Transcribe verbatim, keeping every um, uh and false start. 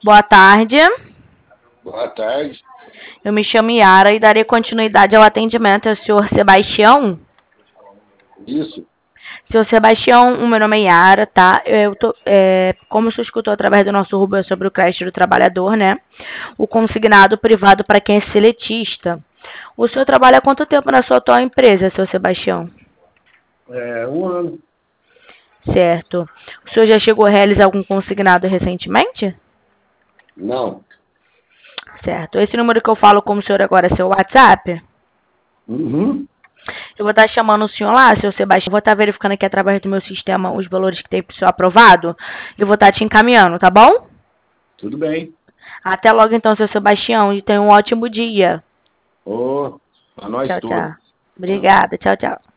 Boa tarde. Boa tarde. Eu me chamo Yara e darei continuidade ao atendimento ao senhor Sebastião. Isso. Senhor Sebastião, o meu nome é Yara, tá? Eu tô, é, como o senhor escutou através do nosso rubrico sobre o crédito do trabalhador, né? O consignado privado para quem é seletista. O senhor trabalha há quanto tempo na sua atual empresa, senhor Sebastião? É, um ano. Certo. O senhor já chegou a realizar algum consignado recentemente? Não. Certo. Esse número que eu falo com o senhor agora é seu WhatsApp? Uhum. Eu vou estar chamando o senhor lá, seu Sebastião. Vou estar verificando aqui através do meu sistema os valores que tem para o senhor aprovado. E vou estar te encaminhando, tá bom? Tudo bem. Até logo então, seu Sebastião. E tenha um ótimo dia. Ô, pra nós Tchau, todos. tchau. Obrigada. Tchau, tchau.